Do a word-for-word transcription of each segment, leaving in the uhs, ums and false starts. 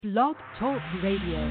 Blog Talk Radio.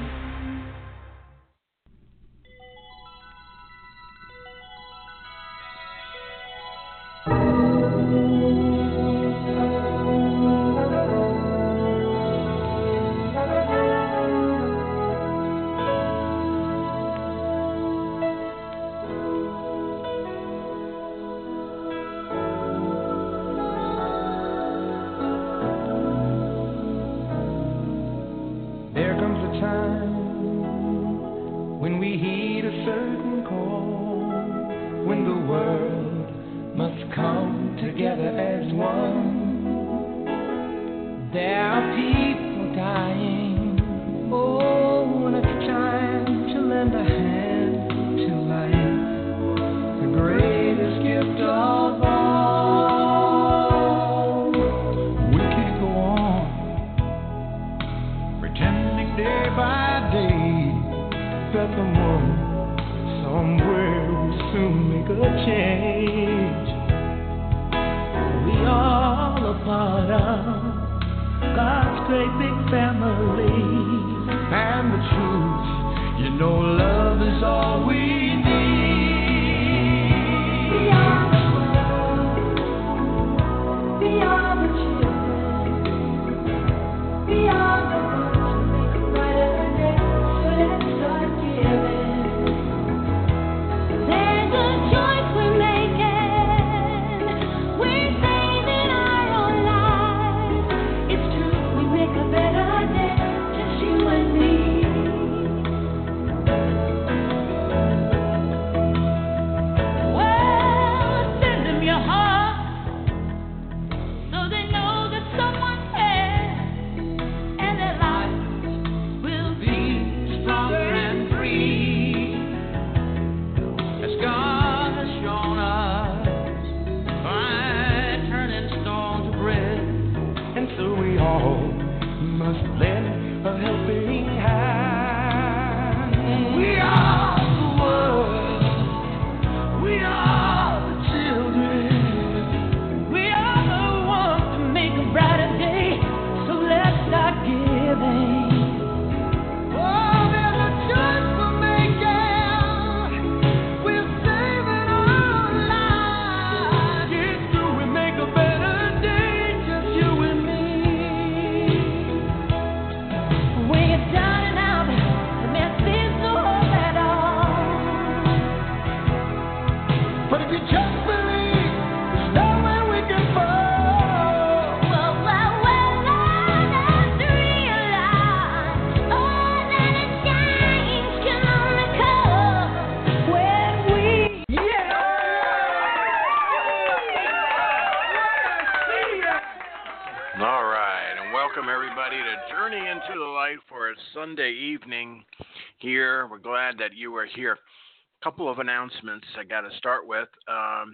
Sunday evening here. We're glad that you are here. A couple of announcements I got to start with. Um,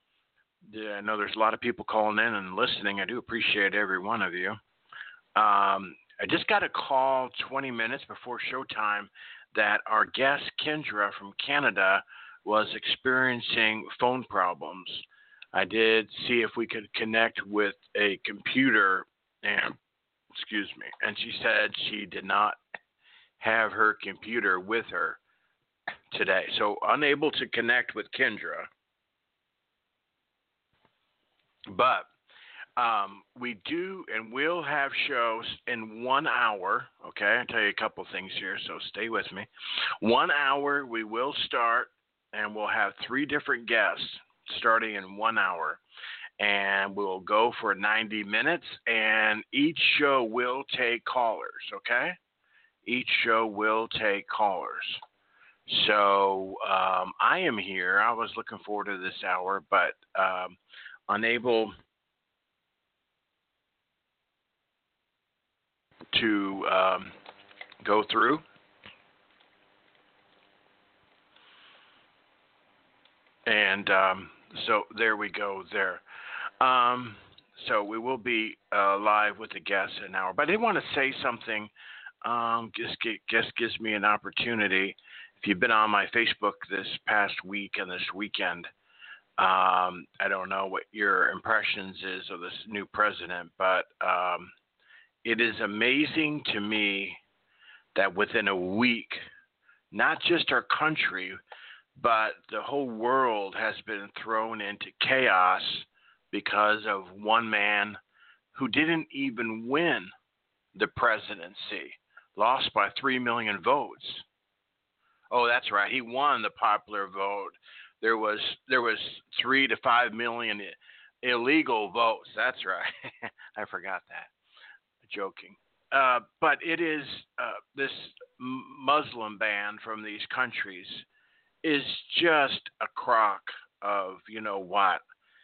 yeah, I know there's a lot of people calling in and listening. I do appreciate every one of you. Um, I just got a call twenty minutes before showtime that our guest, Kendra from Canada, was experiencing phone problems. I did see if we could connect with a computer and excuse me, and she said she did not have her computer with her today. So unable to connect with Kendra. But um, we do and will have shows in one hour. Okay, I'll tell you a couple things here, so stay with me. One hour we will start, and we'll have three different guests starting in one hour. And we'll go for ninety minutes, and each show will take callers, okay? Each show will take callers. So um, I am here. I was looking forward to this hour, but um, unable to um, go through. And um, so there we go there. Um, so we will be uh, live with the guests in an hour. But I did want to say something. Um, just, just gives me an opportunity. If you've been on my Facebook this past week and this weekend, um, I don't know what your impressions is of this new president, but um, it is amazing to me that within a week, not just our country, but the whole world has been thrown into chaos because of one man who didn't even win the presidency, lost by three million votes. Oh, that's right. He won the popular vote. There was there was three to five million illegal votes. That's right. I forgot that. Joking. Uh, but it is uh, this Muslim ban from these countries is just a crock of, you know what?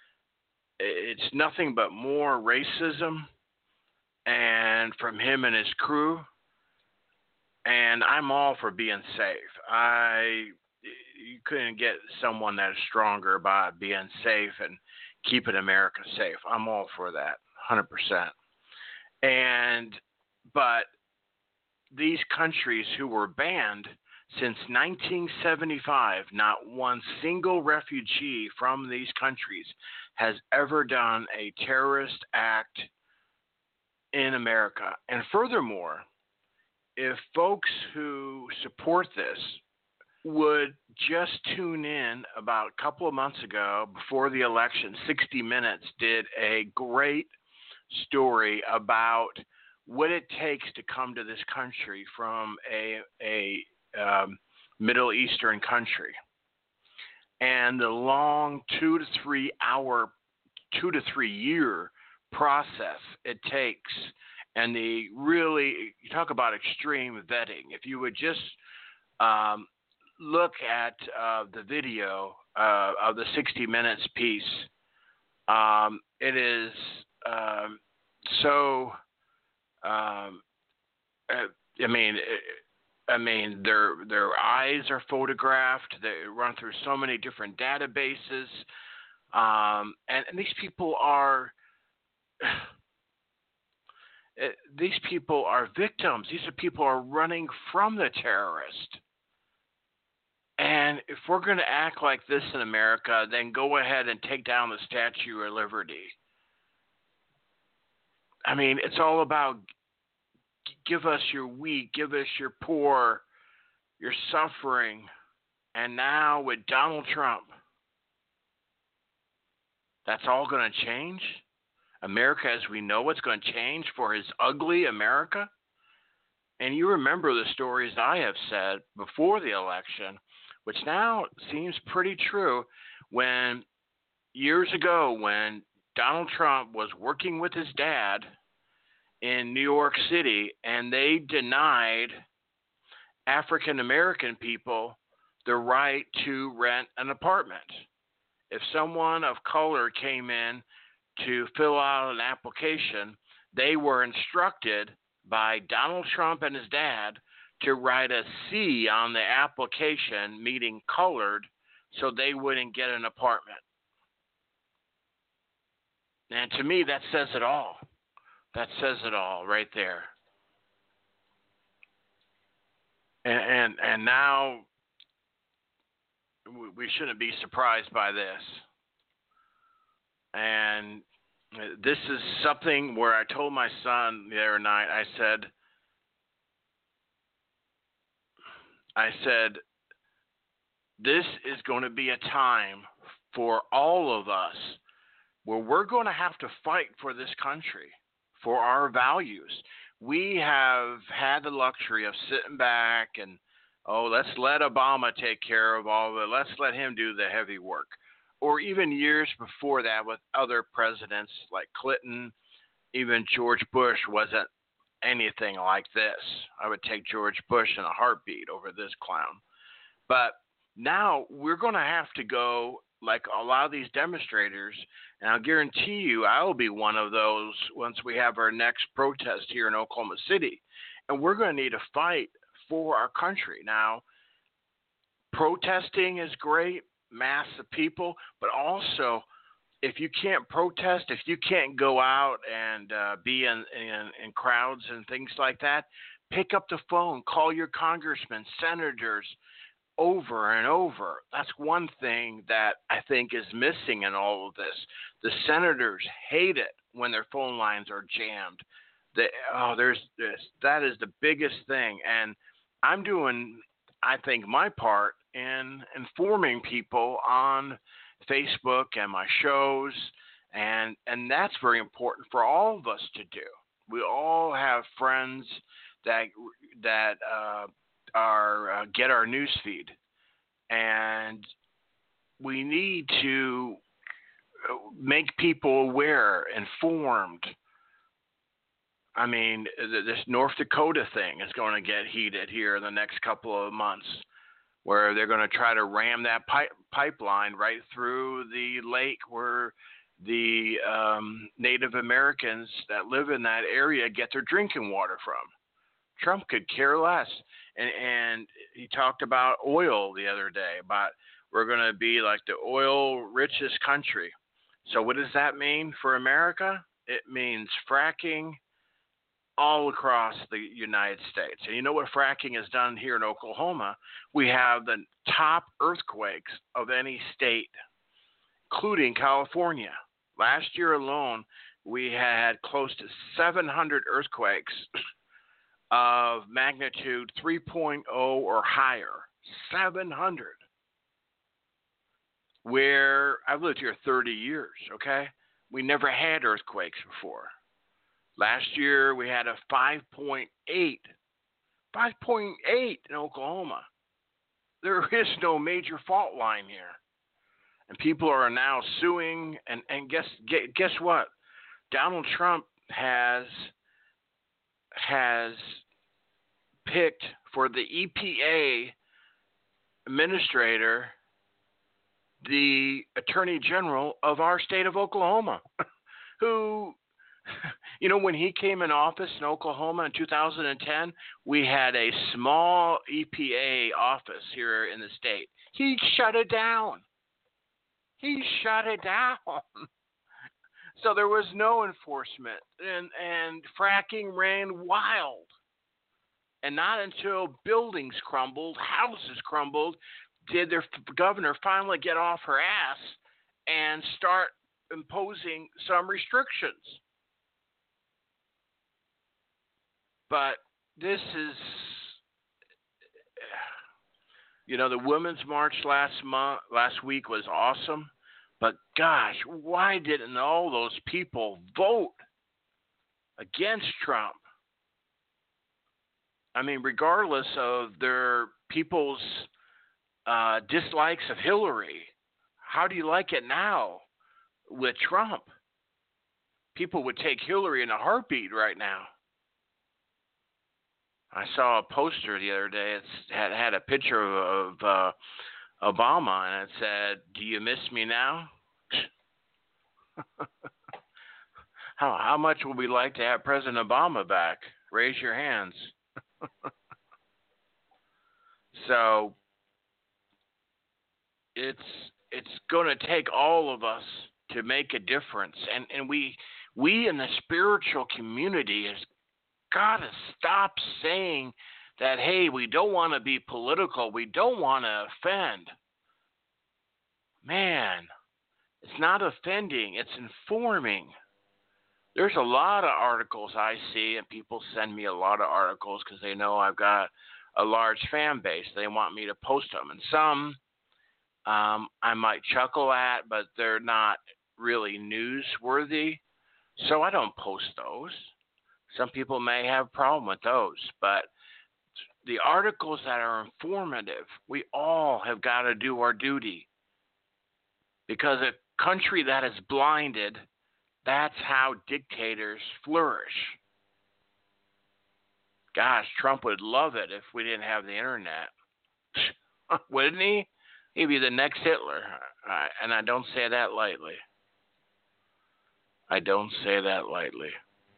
It's nothing but more racism, and from him and his crew. And I'm all for being safe. I you couldn't get someone that is stronger about being safe and keeping America safe. I'm all for that, one hundred percent. And but these countries who were banned since nineteen seventy-five, not one single refugee from these countries has ever done a terrorist act in America. And furthermore, if folks who support this would just tune in about a couple of months ago before the election, sixty minutes did a great story about what it takes to come to this country from a, a um, Middle Eastern country, and the long two to three hour, two to three year process it takes. And the really, you talk about extreme vetting. If you would just um, look at uh, the video uh, of the sixty minutes piece, um, it is um, so. Um, I mean, I mean, their their eyes are photographed. They run through so many different databases, um, and, and these people are. These people are victims. These are people who are running from the terrorist. And if we're going to act like this in America, then go ahead and take down the Statue of Liberty. I mean, it's all about give us your weak, give us your poor, your suffering. And now with Donald Trump, that's all going to change? America as we know it's going to change for his ugly America? And you remember the stories I have said before the election, which now seems pretty true, when years ago when Donald Trump was working with his dad in New York City and they denied African American people the right to rent an apartment. If someone of color came in to fill out an application, they were instructed by Donald Trump and his dad to write a C on the application, meaning colored, so they wouldn't get an apartment. And to me, that says it all. That says it all right there. And and, and now we shouldn't be surprised by this. And this is something where I told my son the other night, I said, I said, this is going to be a time for all of us where we're going to have to fight for this country, for our values. We have had the luxury of sitting back and, oh, let's let Obama take care of all of it. Let's let him do the heavy work. Or even years before that with other presidents like Clinton, even George Bush wasn't anything like this. I would take George Bush in a heartbeat over this clown. But now we're going to have to go like a lot of these demonstrators, and I'll guarantee you I will be one of those once we have our next protest here in Oklahoma City. And we're going to need to fight for our country. Now, protesting is great, mass of people, but also if you can't protest, if you can't go out and uh, be in, in, in crowds and things like that, pick up the phone, call your congressmen, senators over and over. That's one thing that I think is missing in all of this. The senators hate it when their phone lines are jammed. The, oh, there's this. That is the biggest thing, and I'm doing, I think, my part in informing people on Facebook and my shows, and and that's very important for all of us to do. We all have friends that that uh, are uh, get our news feed, and we need to make people aware, informed. I mean, this North Dakota thing is going to get heated here in the next couple of months, where they're going to try to ram that pipe, pipeline right through the lake where the um, Native Americans that live in that area get their drinking water from. Trump could care less. And, and he talked about oil the other day, about we're going to be like the oil richest country. So what does that mean for America? It means fracking all across the United States. And you know what fracking has done here in Oklahoma? We have the top earthquakes of any state, including California. Last year alone, we had close to seven hundred earthquakes of magnitude three point oh or higher. seven hundred. Where I've lived here thirty years, okay? We never had earthquakes before. Last year, we had a five point eight. five point eight in Oklahoma. There is no major fault line here. And people are now suing. And, and guess guess what? Donald Trump has has picked for the E P A administrator the Attorney General of our state of Oklahoma, who, you know, when he came in office in Oklahoma in two thousand ten, we had a small E P A office here in the state. He shut it down. He shut it down. So there was no enforcement, and, and fracking ran wild. And not until buildings crumbled, houses crumbled, did their governor finally get off her ass and start imposing some restrictions. But this is, you know, the Women's March last month, last week was awesome. But gosh, why didn't all those people vote against Trump? I mean, regardless of their people's uh, dislikes of Hillary, how do you like it now with Trump? People would take Hillary in a heartbeat right now. I saw a poster the other day. It had had a picture of uh, Obama, and it said, "Do you miss me now?" how how much would we like to have President Obama back? Raise your hands. So it's it's going to take all of us to make a difference, and and we we in the spiritual community has got to stop saying that, hey, we don't want to be political, we don't want to offend. Man, it's not offending, it's informing. There's a lot of articles I see, and people send me a lot of articles because they know I've got a large fan base. They want me to post them. And some um, I might chuckle at, but they're not really newsworthy, so I don't post those. Some people may have a problem with those, but the articles that are informative, we all have got to do our duty. Because a country that is blinded, that's how dictators flourish. Gosh, Trump would love it if we didn't have the internet. Wouldn't he? He'd be the next Hitler. Uh, and I don't say that lightly. I don't say that lightly.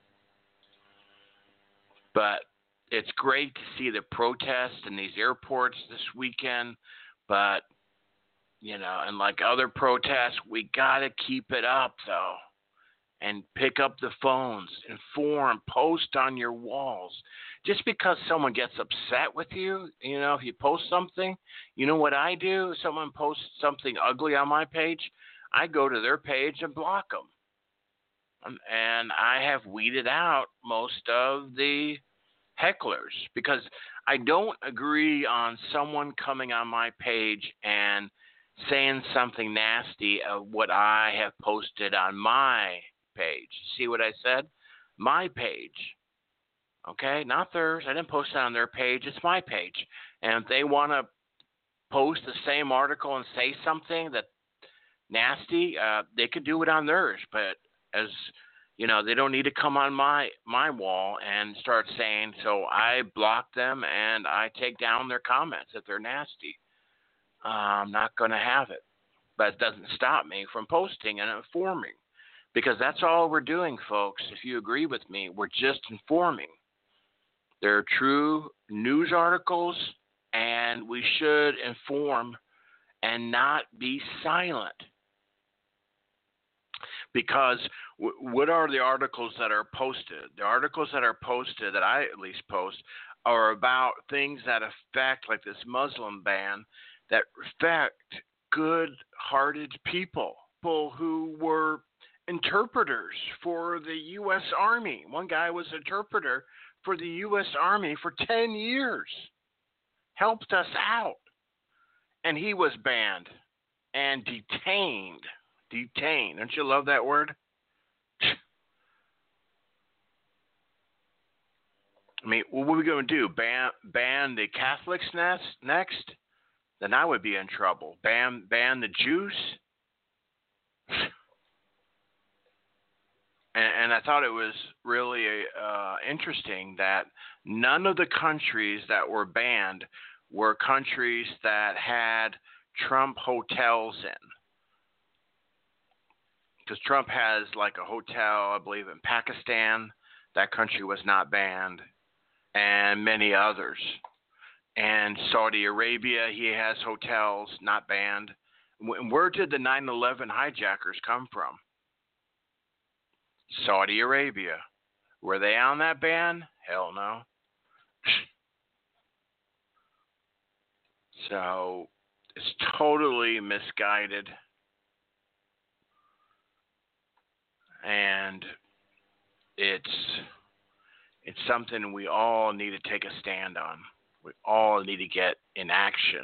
But it's great to see the protests in these airports this weekend. But, you know, and like other protests, we got to keep it up, though. And pick up the phones, inform, post on your walls. Just because someone gets upset with you, you know, if you post something, you know what I do? If someone posts something ugly on my page, I go to their page and block them. and I have weeded out most of the hecklers because I don't agree on someone coming on my page and saying something nasty of what I have posted on my page. See what I said? My page. Okay? Not theirs. I didn't post it on their page. It's my page. And if they want to post the same article and say something that nasty, uh, they could do it on theirs. But as you know, they don't need to come on my my wall and start saying. So I block them and I take down their comments if they're nasty. Uh, I'm not going to have it. But it doesn't stop me from posting and informing, because that's all we're doing, folks. If you agree with me, we're just informing. They're true news articles, and we should inform and not be silent. Because w- what are the articles that are posted? The articles that are posted, that I at least post, are about things that affect, like this Muslim ban, that affect good-hearted people, people who were interpreters for the U S Army. One guy was an interpreter for the U S Army for ten years, helped us out, and he was banned and detained. Detained. Don't you love that word? I mean, what are we going to do? Ban ban the Catholics next? Next? Then I would be in trouble. Ban ban the Jews? And, and I thought it was really uh, interesting that none of the countries that were banned were countries that had Trump hotels in. Because Trump has like a hotel, I believe, in Pakistan. That country was not banned. And many others. And Saudi Arabia, he has hotels not banned. Where did the nine eleven hijackers come from? Saudi Arabia. Were they on that ban? Hell no. So it's totally misguided. And it's it's something we all need to take a stand on. We all need to get in action.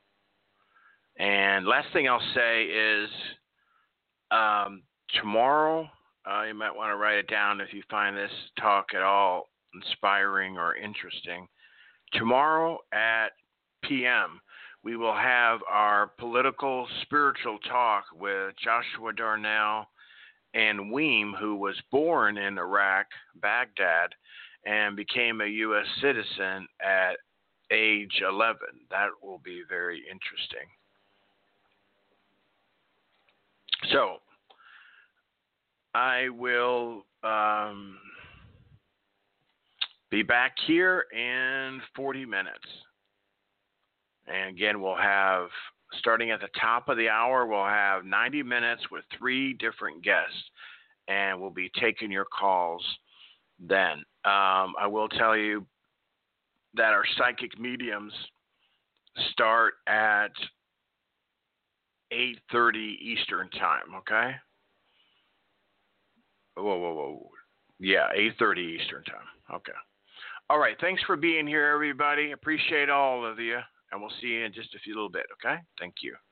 And last thing I'll say is um, tomorrow, uh, you might want to write it down if you find this talk at all inspiring or interesting. Tomorrow at p m, we will have our political spiritual talk with Joshua Darnell and Weem, who was born in Iraq, Baghdad, and became a U S citizen at age eleven. That will be very interesting. So, I will um, be back here in forty minutes. And again, we'll have, starting at the top of the hour, we'll have ninety minutes with three different guests. And we'll be taking your calls then. Um, I will tell you that our psychic mediums start at eight thirty Eastern time, okay? Whoa, whoa, whoa. Yeah, eight thirty Eastern time. Okay. All right, thanks for being here, everybody. Appreciate all of you, and we'll see you in just a few little bit, okay? Thank you.